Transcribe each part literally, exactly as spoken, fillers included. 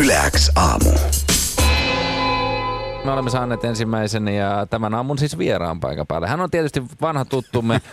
Yle X aamu. Me olemme saaneet ensimmäisen ja tämän aamun siis vieraan paikan päälle. Hän on tietysti vanha tuttumme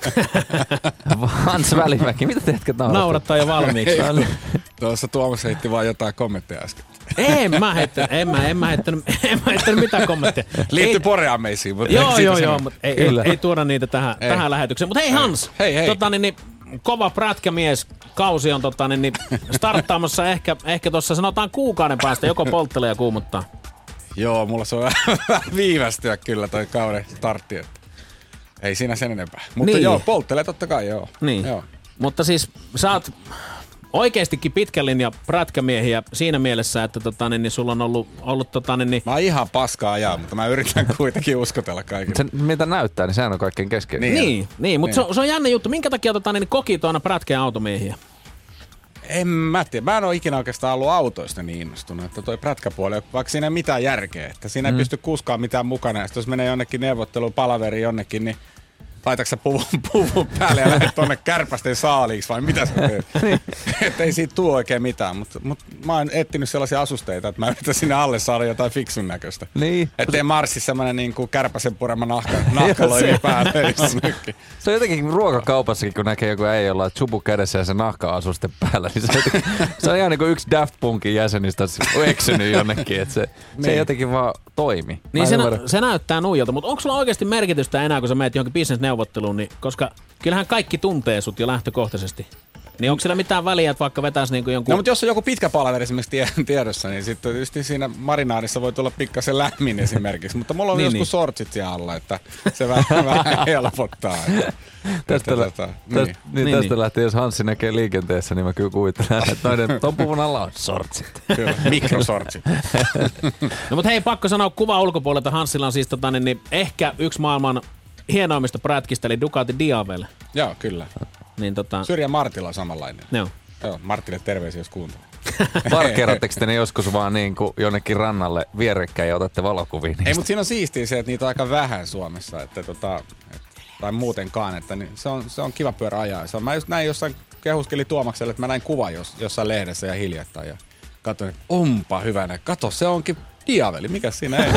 Hans Välimäki. Mitä teetkö naurattaa? Naurattaa jo valmiiksi. Tuossa Tuomas heitti vaan jotain kommentteja äsken. En mä heittänyt, en mä, en mä heittänyt, en mä heittänyt mitään kommentteja. Liittyy poreammeisiin, mutta joo, joo, joo, mutta ei, ei, ei tuoda niitä tähän, ei. tähän lähetykseen. Mutta hei Hans, hei, hei. Tota, niin, niin, kova prätkämies, kausi on tota, niin, niin, starttaamassa ehkä, ehkä tuossa sanotaan kuukauden päästä, joko polttelee ja kuumuttaa. Joo, mulla se on vähän viivästyä kyllä toi kauden startti, että ei siinä sen enempää. Mutta niin. joo, polttelee totta kai, joo. Niin, joo. Mutta siis sä oot oikeestikin pitkän linjan prätkämiehiä siinä mielessä, että tota, niin, niin, sulla on ollut... ollut tota, niin, niin... Mä oon ihan paskaa ajaa, mutta mä yritän kuitenkin uskotella kaikille. Se, mitä näyttää, niin sehän on kaikkein keskeinen. Niin, niin, niin mutta niin. Se, se on jännä juttu. Minkä takia tota, niin, kokit on aina prätkä- automiehiä? En mä tiedä. Mä en ole ikinä oikeastaan ollut autoista niin innostunut, että toi prätkäpuoli, vaikka siinä ei mitään järkeä, että siinä ei mm. pysty kuskaan mitään mukana. Ja jos menee jonnekin neuvotteluun, palaveriin jonnekin, niin laitatko sä puvun, puvun päälle ja lähdet tonne kärpästen saaliiksi vai mitä sä teet? Että ei siitä tule oikein mitään, mutta mut mä oon etsinyt sellaisia asusteita, että mä yritän sinne alle saada jotain fiksun näköistä. Niin. Että ei marssi semmonen niinku kärpäsen purema nahka, nahkaloimi päälle. Se on jotenkin ruokakaupassakin, kun näkee joku ei olla chubu kädessä ja se nahka-asuste päällä, niin se, jotenkin, se on ihan niin kuin yksi Daft Punkin jäsenistä eksynyt jonnekin, että se, niin. se ei jotenkin vaan toimi. Niin se, nä- se näyttää nuijalta, mutta onko sulla oikeasti merkitystä enää, kun sä menet johonkin business-neuvotteluun, niin, koska kyllähän kaikki tuntee sut jo lähtökohtaisesti. Niin onko siellä mitään väliä, että vaikka vetäisi niinku jonkun... No mutta jos on joku pitkä palaveri esimerkiksi tiedossa, niin sitten tietysti siinä marinaadissa voi tulla pikkasen lämmin esimerkiksi. Mutta mulla on niin, joskus niin. sortsit siellä alla, että se vähän, vähän helpottaa. Että, tästä että, lä- tota, niin. niin. Niin, niin, tästä niin. lähtee, jos Hanssi näkee liikenteessä, niin mä kyllä kuvittelen, että noiden ton puvun alla on sortsit. Kyllä, mikrosortsit. No mutta hei, pakko sanoa kuva ulkopuolelta. Hanssilla on siis tota, niin, niin, ehkä yksi maailman hienoimmista prätkistä, eli Ducati Diavel. Joo, kyllä. Niin, tota... Syrjä Martilla on samanlainen. Joo. Joo, Martille terveisiä, jos kuuntelee. Parkkeeratteko te ne joskus vaan niin kuin jonnekin rannalle vierekkäin ja otatte valokuvia niistä? Ei, mutta siinä on siistiä se, että niitä on aika vähän Suomessa, että tota, et, tai muutenkaan, että niin, se, on, se on kiva pyörä ajaa. Se on, mä just näin jossain kehuskeli Tuomakselle, että mä näin kuvan jos, jossain lehdessä ja hiljattain ja katsoin, että onpa hyvänä, kato, se onkin Diaveli, mikä siinä ei?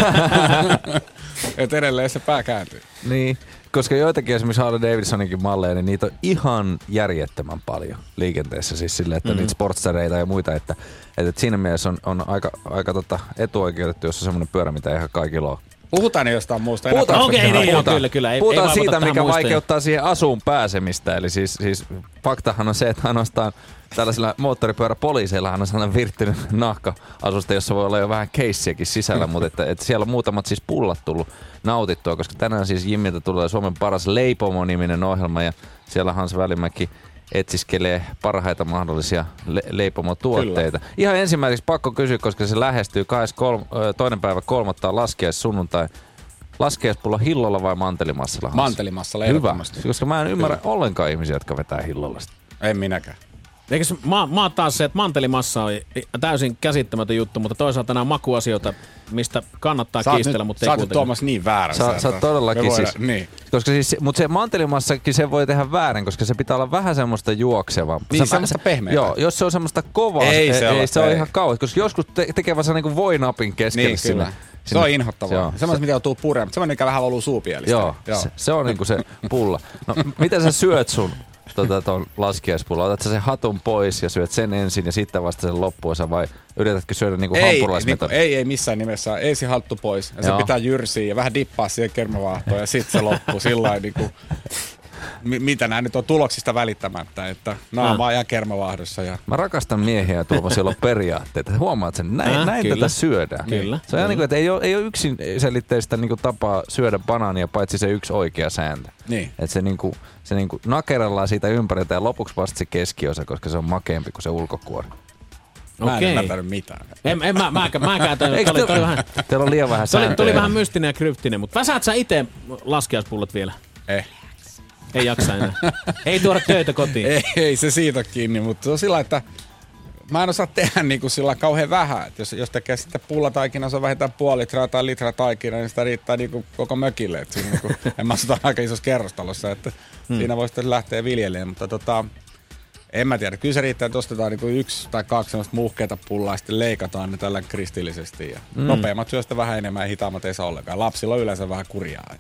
Että edelleen se pää kääntyy. Niin, koska joitakin esimerkiksi Harley Davidsoninkin malleja, niin niitä on ihan järjettömän paljon liikenteessä. Siis silleen, että mm-hmm. niitä sportstereita ja muita, että, että siinä mielessä on, on aika, aika tota etuoikeutettu, jos on semmoinen pyörä, mitä ei ihan kaikilla ole. Puhutaan jostain muusta. Puhutaan, okei, okay, niin, puhutaan, kyllä, kyllä. Ei, puhutaan ei siitä, mikä muistoja. vaikeuttaa siihen asuun pääsemistä. Eli siis, siis faktahan on se, että ainoastaan tällaisilla moottoripyöräpoliiseillahan on sellainen virttynyt nahka-asuste, jossa voi olla jo vähän keissiäkin sisällä, mutta että, että siellä on muutamat siis pullat tullut nautittua, koska tänään siis Jimmiltä tulee Suomen paras Leipomo-niminen ohjelma ja siellä Hans Välimäki etsiskelee parhaita mahdollisia le- leipomotuotteita. Kyllä. Ihan ensimmäiseksi pakko kysyä, koska se lähestyy kahdeskymmenestoinen toinen päivä kolmatta laskiais sunnuntai. Laskiaispullo hillolla vai mantelimassalla? Hans? Mantelimassalla ehdottomasti. Hyvä, koska mä en ymmärrä Kyllä. ollenkaan ihmisiä, jotka vetää hillolla sitä. En minäkään. Eikö mä, mä oon taas se, että mantelimassa on täysin käsittämätön juttu, mutta toisaalta nämä on makuasioita, mistä kannattaa saat kiistellä, nyt, mutta ei kuitenkaan. kuitenkaan. Sä oot Tuomas niin väärässä. Sä, sä oot todellakin voidaan, siis. Niin. Koska siis, mutta se mantelimassakin se voi tehdä väärin, koska se pitää olla vähän semmoista juoksevaa. Niin, sä, semmoista pehmeää. Joo, jos se on semmoista kovaa, ei, ei, se, ei, ole, se on ei. ihan kauheaa, koska joskus te, tekee vaan niin kuin voinapin keskelle Niin, sinne. kyllä. sinne. Se on inhottavaa. Se, semmoista, mitä joutuu puremaan, mutta semmoinen, mikä vähän valuu suupielistä. Joo, joo. Se, se on niinku se pulla. No, miten sä syöt sun tota, ton laskiaispulla? Otat sä sen hatun pois ja syöt sen ensin ja sitten vasta sen loppuosa vai yritätkö syödä niinku hampurilaismetodin? Ei, ei missään nimessä. Ensin halttu pois ja se pitää jyrsiä ja vähän dippaa siihen kermavaahtoon ja sitten se loppuu sillain niinku... Mitä nämä nyt on tuloksista välittämättä, että naama ajan kermavaahdossa. Ja... Mä rakastan miehiä ja Tuomas, joilla on periaatteita. Huomaat sen, näin, äh, näin tätä syödään. Kyllä. Se on ihan niin kuin, että ei ole, ei ole yksin selitteistä niin kuin tapaa syödä banaania, paitsi se yksi oikea sääntö. Niin. Että se, niin kuin, se niin kuin nakerellaan siitä ympäriltä ja lopuksi vasta se keskiosa, koska se on makeampi kuin se ulkokuori. Mä en Okei. ymmärtänyt mitään. En, en mä, mäkään, mäkään toi, Eikö toi, te, toi vähän, teillä on liian vähän toi, sääntöjä. tuli vähän mystinen ja kryptinen, mutta väsäät sä ite laskiaispullot vielä? Eh. Ei jaksa enää. Ei tuoda töitä kotiin. Ei, ei se siitä kiinni, mutta se on sillä, että mä en osaa tehdä niin kuin sillä kauhean vähän. Että jos, jos tekee sitten pullataikinaa, se on vähintään puoli litraa tai litra taikinaa, niin sitä riittää niin kuin koko mökille. Että siinä niin kuin, en mä asuta aika isossa kerrostalossa, että hmm. siinä voi sitten lähteä viljelemään. Mutta tota, En mä tiedä. Kyllä se riittää, että ostetaan niinku yksi tai kaksi sellaista muhkeita pullaa ja sitten leikataan ne tällä kristillisesti. Ja mm. nopeammat syö sitä vähän enemmän ja hitaammat ei saa ollenkaan. Lapsilla on yleensä vähän kurjaa.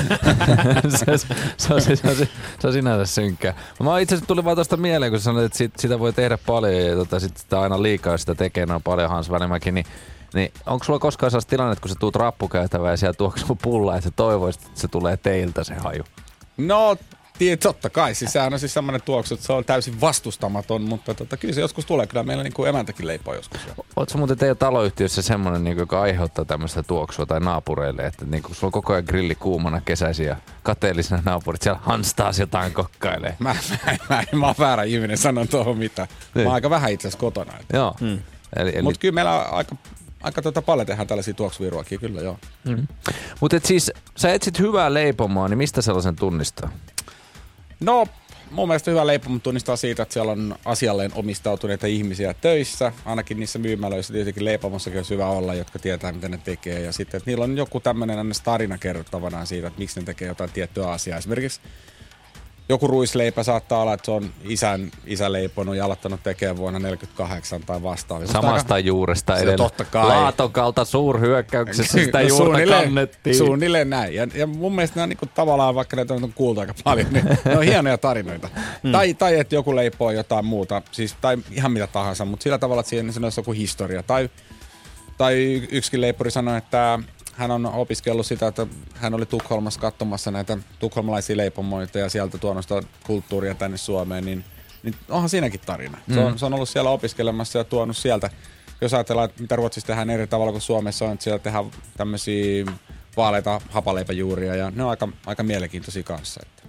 se, se, se, on, se, on, se on sinänsä synkkää. Mä itse asiassa tuli vaan tuosta mieleen, kun sanoit, että sit, sitä voi tehdä paljon ja tota, sit sitä aina liikaa, jos sitä tekee noin paljon Hans Välimäki, niin Niin onko sulla koskaan sellaista tilannetta, kun sä tuut rappukäytävään ja siellä tuoksuu pullaa, että sä toivoisit, että se tulee teiltä se haju? No, tii, totta kai. Siis sehän on siis semmoinen tuoksu, että se on täysin vastustamaton, mutta tota, kyllä se joskus tulee. Kyllä meillä niin kuin emäntäkin leipoo joskus. Ootko muuten teidän taloyhtiössä semmoinen, niin kuin, joka aiheuttaa tämmöistä tuoksua tai naapureille, että niin kuin, sulla on koko ajan grilli kuumana kesäisiä ja kateellisena naapurit, siellä Hans taas jotain kokkailee? Mä, mä, mä, mä oon väärä ihminen, sanon tuohon mitään. Niin. Mä oon aika vähän itse asiassa kotona. Että. Joo. Hmm. Eli, eli... Mutta kyllä meillä on aika... Aika tota paljon tehdään tällaisia tuoksuvia ruokia, kyllä joo. Mm. Mutta siis, sä etsit hyvää leipomoa, niin mistä sellaisen tunnistaa? No, mun mielestä hyvä leipomo tunnistaa siitä, että siellä on asialleen omistautuneita ihmisiä töissä. Ainakin niissä myymälöissä tietenkin leipomossakin on hyvä olla, jotka tietää, mitä ne tekee. Ja sitten, että niillä on joku tämmöinen tarina kerrottavanaan siitä, että miksi ne tekee jotain tiettyä asiaa. Esimerkiksi joku ruisleipä saattaa olla, että se on isän, isä leiponut ja aloittanut tekemään vuonna neljäkymmentäkahdeksan tai vastaavaa. Samasta aika... juuresta edelleen. Totta kai. Laatokalta suurhyökkäyksessä sitä no, juurta suunnilleen, kannettiin. Suunnilleen näin. Ja, ja mun mielestä nämä niinku, tavallaan, vaikka näitä on kuultu aika paljon, niin ne on hienoja tarinoita. Hmm. Tai, tai että joku leipoo jotain muuta, siis, tai ihan mitä tahansa, mutta sillä tavalla, että siihen olisi joku historia. Tai, tai yksikin leipuri sanoi, että hän on opiskellut sitä, että hän oli Tukholmassa katsomassa näitä tukholmalaisia leipomoita ja sieltä tuonut sitä kulttuuria tänne Suomeen, niin, niin onhan siinäkin tarina. Mm. Se, on, se on ollut siellä opiskelemassa ja tuonut sieltä. Jos ajatellaan, että mitä Ruotsissa tehdään eri tavalla kuin Suomessa on, että siellä tehdään tämmöisiä vaaleita hapaleipäjuuria ja ne on aika, aika mielenkiintoisia kanssa. Että.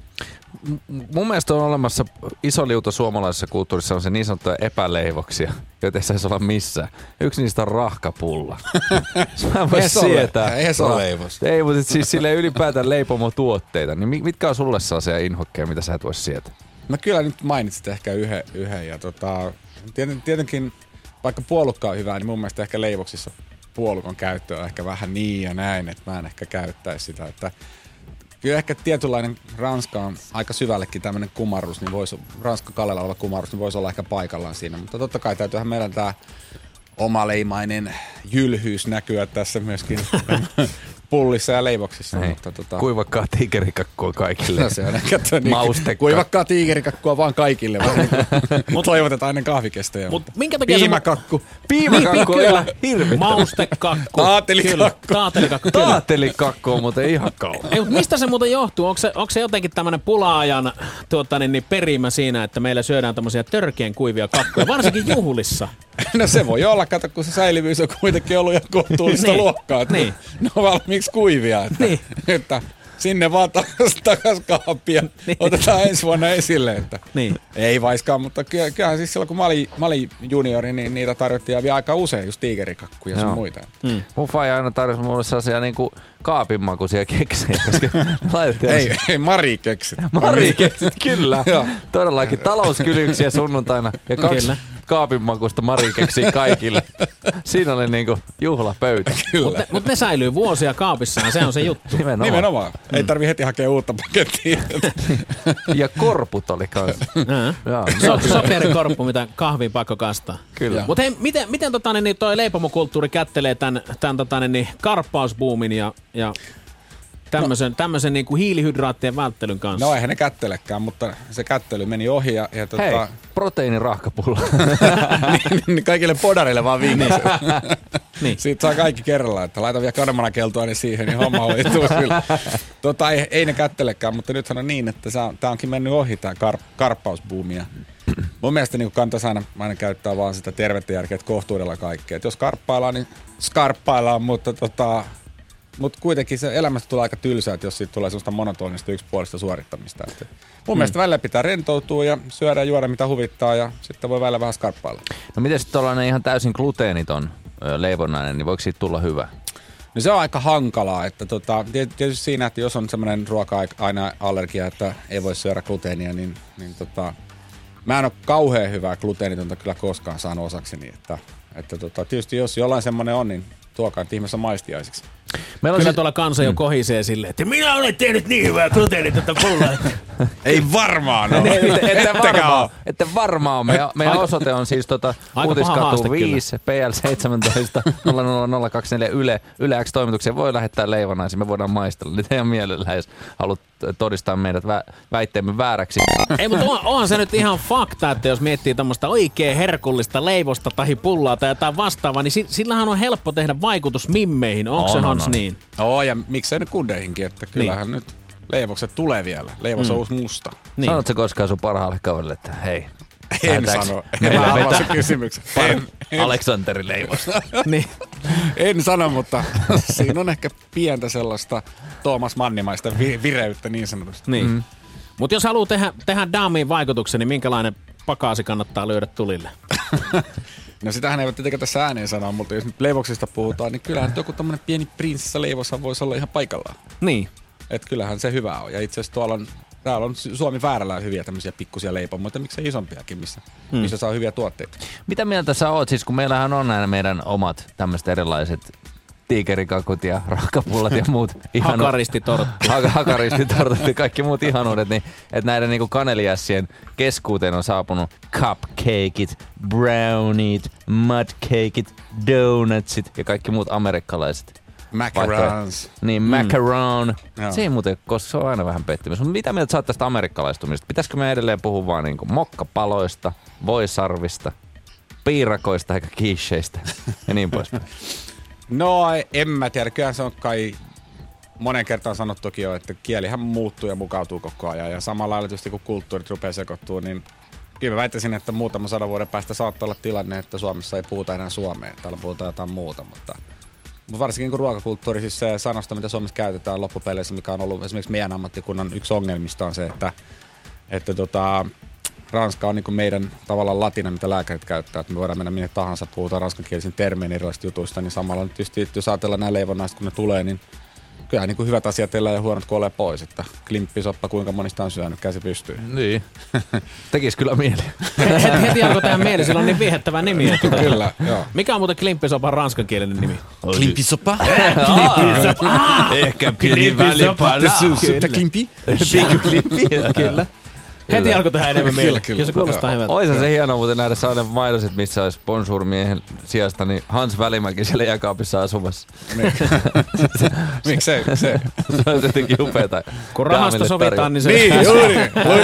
Mun mielestä on olemassa iso liuta suomalaisessa kulttuurissa on se niin sanottuja epäleivoksia, joita ei saisi olla missään. Yksi niistä on rahkapulla. Mä en voi sietää. Ei se ole leivos. Ei, mutta siis silleen ylipäätään leipomotuotteita. Niin mitkä on sulle sellaisia inhokkeja, mitä sä et voi sietää? No kyllä nyt mainitsit ehkä yhden. yhden ja tota, tieten, tietenkin, vaikka puolukka on hyvä, niin mun mielestä ehkä leivoksissa puolukon käyttö on ehkä vähän niin ja näin, että mä en ehkä käyttäisi sitä, että kyllä ehkä tietynlainen Ranska on aika syvällekin tämmöinen kumarrus, niin voisi, Ranska Kallella oleva kumarrus, niin voisi olla ehkä paikallaan siinä. Mutta totta kai täytyyhän meillä tämä omaleimainen jylhyys näkyä tässä myöskin pullissa ja leivoksissa. Mutta tota... Kuivakkaa tiikerikakkua kaikille. No se on ehkä niin, maustekka. Kuivakkaa tiikerikakkua vaan kaikille. Mutta toivotetaan ennen kahvikestoja. Mut minkä takia piimäkakku. Piimäkakku on ihan hirvittävä. Maustekakku. Taatelikakku. Taatelikakku. Taatelikakku on muuten ihan kauan. Ei, mistä se muuten johtuu? Onko se, onko se jotenkin tämmöinen pula-ajan tuota, niin, niin perimä siinä, että meillä syödään tämmöisiä törkeän kuivia kakkuja, varsinkin juhlissa? No se voi olla, kato, kun se säilyvyys on kuitenkin ollut jo kohtuullista niin, luokkaa. Että niin. Ne on valmiiksi kuivia. Että, niin. että sinne vaan takas, takas kaappia. Niin. Otetaan ensi vuonna esille. Että niin. Ei vaiskaan, mutta kyllähän siis silloin kun mä olin, mä olin juniori, niin niitä tarjottiin vielä aika usein just tiigerikakkuja ja sun muita. Mm. Mun faija aina tarjosi mulle sellaisia niinku kaapinmakuisia keksejä. ei, ei Mari-keksit. Mari-keksit, kyllä. Todellakin talouskylyyksiä sunnuntaina ja kaksi kyllä. kaapinmakuista Mari-keksiä kaikille. Siinä oli niinku juhlapöytä. Mutta ne, mut ne säilyy vuosia kaapissaan, se on se juttu. Nimenomaan. Nimenomaan. Mm. Ei tarvi heti hakea uutta pakettia. Ja korput oli kanssa. So, sokerikorppu, mitä kahviin pakko kastaa. Kyllä. Mutta hei, miten, miten tota, niin, toi leipomokulttuuri kättelee tämän, tämän tota, niin, karppausbuumin ja, ja tämmöisen, no. tämmöisen niin kuin hiilihydraattien välttelyn kanssa? No eihän ne kättelekään, mutta se kättely meni ohi. Ja, ja tota... Hei, proteiinirahkapulla. niin, niin, kaikille podareille vaan viimeisen. niin. Siitä saa kaikki kerrallaan, että laita vielä kanamanakeltua niin siihen, niin homma hoituu kyllä. Tota, ei, ei ne kättelekään, mutta nythän on niin, että tämä onkin mennyt ohi tämä kar, karppausbuumi. Mun mielestä niin kannattaisi aina, aina käyttää vaan sitä tervettä järkeä, että kohtuudella kaikkea. Et jos karppaillaan, niin skarppaillaan, mutta tota... Mutta kuitenkin se elämästä tulee aika tylsää, jos siitä tulee sellaista monotonista yksipuolista suorittamista. Että mun hmm. mielestä välillä pitää rentoutua ja syödä ja juoda mitä huvittaa ja sitten voi välillä vähän skarppailla. No miten sitten tuollainen ihan täysin gluteeniton leivonnainen, niin voiko siitä tulla hyvä? No se on aika hankalaa. Että tota, tietysti siinä, että jos on semmoinen ruoka-aine-allergia, että ei voi syödä gluteenia, niin, niin tota, mä en ole kauhean hyvää gluteenitonta kyllä koskaan saanut osakseni. Että, että tota, tietysti jos jollain semmoinen on, niin tuokaa ihmeessä maistiaisiksi. Meillä Kyllä siis... tuolla kansa jo kohisee silleen, että minä olen tehnyt niin hyvää gluteenitonta pullaa. Ei varmaan ole. Ette varmaan. Ette varmaan. Meidän, meidän osoite on siis tota, Uutiskatu viisi, P L seitsemäntoista, nolla nolla nolla kaksi neljä Yle, Yle X-toimitukseen. Voi lähettää leivonaisia, me voidaan maistella. Niin teidän mielellä, jos haluat todistaa meidät vä- väitteemme vääräksi. Ei, mutta on, onhan se nyt ihan fakta, että jos miettii tämmöistä oikein herkullista leivosta tai pullaa tai jotain vastaavaa, niin sillähän on helppo tehdä vaikutus mimmeihin. Onko se Hans niin? Oo, ja miksei ne kundeihinkin, että kyllähän niin. Nyt leivokset tulee vielä. Leivos on mm. uusi musta. Niin. Sanotko koskaan sun parhaalle kaverille, että hei, en sano. Mä avaan se kysymyksen. Aleksanteri leivos. Niin. En sano, mutta siinä on ehkä pientä sellaista Tuomas Mannimaista vi- vireyttä niin sanotusti. Niin. Mm. Mutta jos haluaa tehdä, tehdä daamiin vaikutuksen, niin minkälainen pakaasi kannattaa lyödä tulille? No sitähän ei voi tietenkään tässä ääneen sanoa, mutta jos nyt leivoksista puhutaan, niin kyllähän joku tämmönen pieni prinsessa leivoshan voisi olla ihan paikallaan. Niin. Että kyllähän se hyvä on. Ja itse asiassa tuolla on, täällä on Suomi väärällä hyviä tämmöisiä pikkusia leipomoita, miksei isompiakin, missä, hmm. missä saa hyviä tuotteita. Mitä mieltä sä oot, siis kun meillähän on nämä meidän omat tämmöiset erilaiset tiikerikakut ja rahkapullat ja muut ihanuudet. Hakaristitortti. Ha- hakaristitortit ja kaikki muut ihanuudet, niin että näiden niinku kaneliässien keskuuteen on saapunut cupcakeit, brownit, mudcakeit, donutsit ja kaikki muut amerikkalaiset. Macarons. Niin, mm. macaron. Se ei muuten, koska se on aina vähän pettymys. Mutta mitä mieltä sä oot tästä amerikkalaistumisesta? Pitäisikö me edelleen puhua vaan niinku mokkapaloista, voisarvista, piirakoista eikä quicheistä ja niin poispäin? No, en mä tiedä. Kyllähän se on kai monen kertaan sanottukin jo, että kielihän muuttuu ja mukautuu koko ajan. Ja samalla lailla tietysti kun kulttuurit rupeaa sekoittua, niin kyllä mä väittäisin, että muutaman sadan vuoden päästä saattaa olla tilanne, että Suomessa ei puhuta enää suomea. Täällä puhutaan jotain muuta, mutta varsinkin kun ruokakulttuuri, siis se sanasta, mitä Suomessa käytetään loppupeleissä, mikä on ollut esimerkiksi meidän ammattikunnan yksi ongelmista on se, että, että tota, ranska on niin kuin meidän tavallaan latina, mitä lääkärit käyttää. Että me voidaan mennä minne tahansa, puhutaan ranskankielisin termein erilaisista jutuista, niin samalla nyt tietysti, jos ajatellaan nämä leivonnaiset, kun ne tulee, niin kyllähän niin kuin hyvät asiat elää ja huonot kuolee pois. Että klimppisoppa, kuinka monista on syönyt, käsi pystyy. Niin. Tekis kyllä mieli. Heti, heti alkoi tähän mieli, sillä on niin viehättävä nimi. Että kyllä, joo. Mikä on muuten klimppisopan ranskankielinen nimi? Klimppisoppa? Klimppisoppa! Ehkä pieni välipala. Klimpi? Klimpi, kyllä. Heti alkoi tehdä enemmän mieli. Jos se kuulostaa hyvältä. Oisa se hienoa muuten nähdä sellainen mainoset, missä olisi Bonjour-miehen sijasta, niin Hans Välimäki siellä jääkaapissa asumassa. Miksei? Se on jotenkin upeeta. Kun rahasta sovitaan, niin se... Niin, juuri.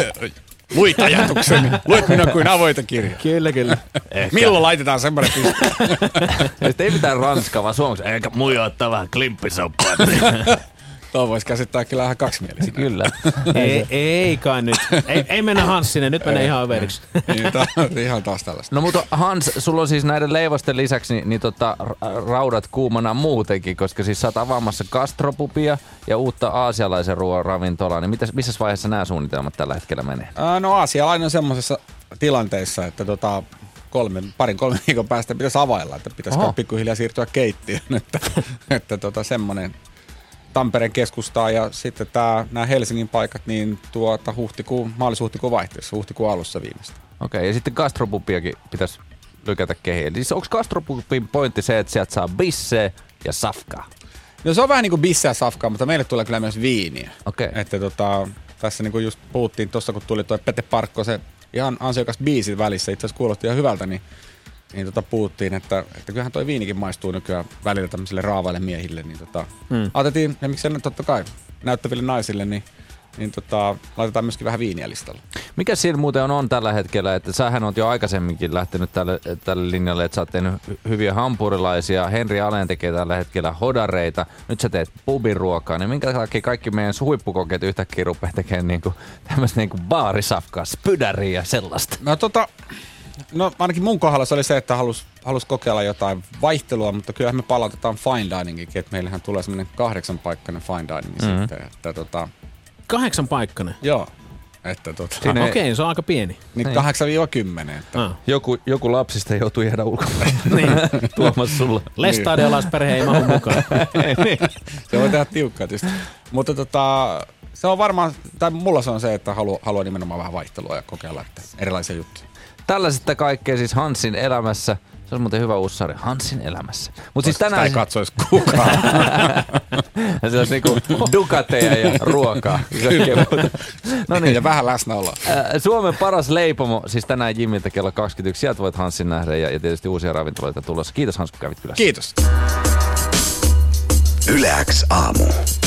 Luit ajatukseni. Luit minä kuin avoita kirja. Kyllä, kyllä. Milloin laitetaan semmoinen piste? Sitten ei mitään ranskaa, vaan suomeksi. Eikä muija ottaa vähän klimppisoppaa. Tuo voisi käsittää kyllä ihan kaksimielisenä. Kyllä. ei, ei kai nyt. Ei, ei mennä Hanssinen, nyt menee ihan överiksi. Niin, tämä on ihan taas tällaista. No mutta Hans, sulla on siis näiden leivosten lisäksi niin, niin tota, raudat kuumana muutenkin, koska siis sä oot avaamassa gastropubia ja uutta aasialaisen ruoan ravintolaa. Niin mitäs, missä vaiheessa nämä suunnitelmat tällä hetkellä menee? Ää, no aasialainen on semmoisessa tilanteessa, että tota, kolme, parin kolmen viikon päästä pitäisi availla, että pitäisikö pikkuhiljaa siirtyä keittiöön, että, että tota, semmoinen Tampereen keskustaa ja sitten tää, nämä Helsingin paikat niin tuota huhtikuun, maalis-huhtikuun vaihteessa, huhtikuun alussa viimeistä. Okei, okay, ja sitten gastropubiakin pitäisi lykätä kehiin. Eli siis onko gastropubin pointti se, että sieltä saa bisseä ja safkaa? No se on vähän niin kuin bisseä ja safkaa, mutta meille tulee kyllä myös viiniä. Okei. Okay. Että tota, tässä niin kuin just puhuttiin tuossa, kun tuli tuo Pete Parkko, se ihan ansiokas biisi välissä, itse asiassa kuulosti ihan hyvältä, niin Niin tota puhuttiin, että, että kyllähän toi viinikin maistuu nykyään välillä tämmöisille raavaille miehille. Niin tota, hmm. Ajateltiin, ja miksei totta kai näyttäville naisille, niin, niin tota, laitetaan myöskin vähän viiniä listalle. Mikä siinä muuten on, on tällä hetkellä, että sähän oot jo aikaisemminkin lähtenyt tälle, tälle linjalle, että sä oot tehnyt hyviä hampurilaisia, Henri Alen tekee tällä hetkellä hodareita, nyt sä teet pubiruokaa, niin minkä takia kaikki meidän huippukokeet yhtäkkiä rupeaa tekemään niinku, tämmöistä niinku baarisafkaa, spydäriä ja sellaista? No tota... No ainakin mun kohdalla se oli se, että halus, halus kokeilla jotain vaihtelua, mutta kyllähän me palautetaan fine diningikin, että meillähän tulee semmoinen kahdeksanpaikkainen fine dining mm-hmm. sitten. Että, tota, kahdeksanpaikkainen? Joo. Että, tota, ah, Okei, okay, se on aika pieni. Niin kahdeksan kymmenen. Että. Ah. Joku, joku lapsista joutuu jäädä ulkomaan. Niin. Tuomas sulla. Lestadiolaisperhe ei mahu mukaan. Niin. Se voi tehdä tiukkaa tietysti. Mutta tota, se on varmaan, tai mulla se on se, että haluaa haluaa nimenomaan vähän vaihtelua ja kokeilla että erilaisia juttuja. Tällaisesta kaikkea siis Hansin elämässä. Se on muuten hyvä uusi sarja, Hansin elämässä. Mut siis tänään... Sitä ei katsoisi kukaan. Se olisi niinku dukateja ja ruokaa. No niin. Ja vähän läsnäoloa. Suomen paras leipomo, siis tänään Jimmiltä kello kaksikymmentäyksi. Sieltä voit Hansin nähdä ja, ja tietysti uusia ravintoloita tulossa. Kiitos Hans, kun kävit kylässä. Kiitos. Yle X aamu.